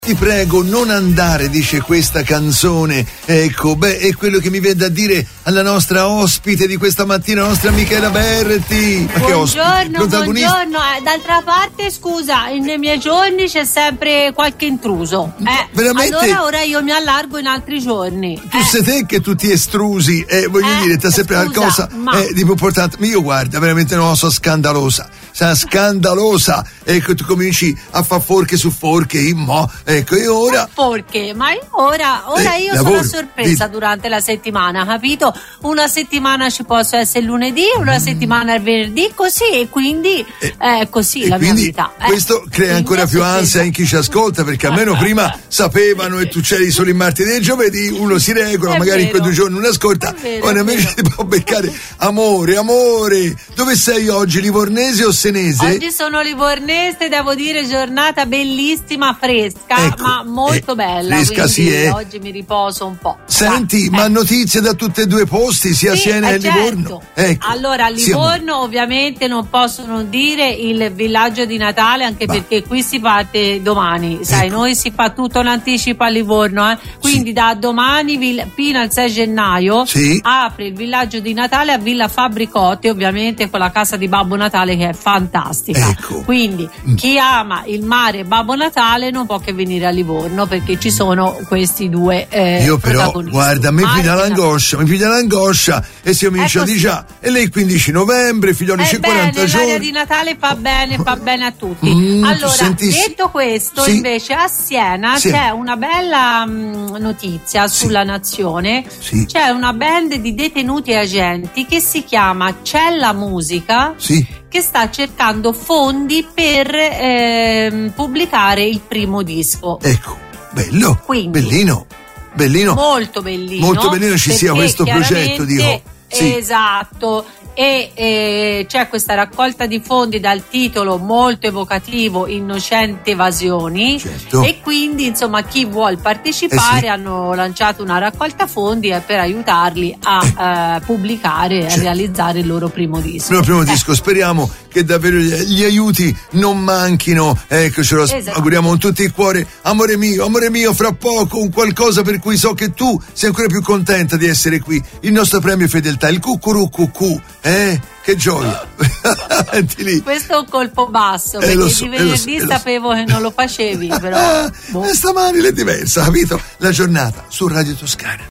Ti prego, non andare, dice questa canzone. Ecco, è quello che mi viene da dire alla nostra ospite di questa mattina, la nostra Michela Berti. Ma buongiorno. D'altra parte, scusa, nei miei giorni c'è sempre qualche intruso. Veramente? Allora ora io mi allargo in altri giorni. Tu sei te che tu ti estrusi, voglio dire, t'ha sempre qualcosa di più importante. Ma io guarda, veramente no, sono scandalosa. Scandalosa. Ecco, tu cominci a fare forche su forche, ecco, e ora. Forche, ma ora io lavoro, sono a sorpresa durante la settimana, capito? Una settimana ci posso essere il lunedì, una settimana il venerdì, così, e quindi così la mia vita. Questo crea ancora più ansia in chi ci ascolta, perché almeno prima sapevano e tu c'eri solo il martedì e il giovedì, uno si regola, magari in quei 2 giorni non ascolta, ora invece ti può beccare. Amore, dove sei oggi? Livornese o senese? Oggi sono livornese, devo dire, giornata bellissima, fresca, ecco, ma molto bella. Fresca, sì, oggi mi riposo un po'. Senti, ma notizie da tutti e 2 posti, sia Siena e Livorno? Ecco. Allora, a Livorno ovviamente non posso non dire il villaggio di Natale, anche perché qui si parte domani, sai, noi si fa tutto in anticipo a Livorno, quindi da domani fino al 6 gennaio apre il villaggio di Natale a Villa Fabbricotti, ovviamente con la casa di Babbo Natale che è fantastica. Ecco. Quindi chi ama il mare e Babbo Natale non può che venire a Livorno, perché ci sono questi 2 io però, guarda, mi piglia l'angoscia e se io mi dice di già, e lei il 15 novembre, figlioli, 40 giorni. L'aria di Natale fa bene a tutti. Allora, detto questo, invece a Siena c'è una bella notizia sulla Nazione. C'è una band di detenuti e agenti che si chiama C'è la musica, che sta cercando fondi per pubblicare il primo disco. Ecco, bello, bellino. Molto bellino ci sia questo progetto, dico. Esatto. E c'è questa raccolta di fondi dal titolo molto evocativo Innocente Evasioni, e quindi insomma chi vuol partecipare hanno lanciato una raccolta fondi per aiutarli a pubblicare e a realizzare il loro primo disco. Speriamo che davvero gli aiuti non manchino, ecco, ce lo auguriamo con tutto il cuore. Amore mio, fra poco un qualcosa per cui so che tu sei ancora più contenta di essere qui, il nostro premio fedeltà, il cucurucucù. Che gioia. Questo è un colpo basso, perché di venerdì sapevo che non lo facevi, però stamani è diversa, capito? La giornata su Radio Toscana.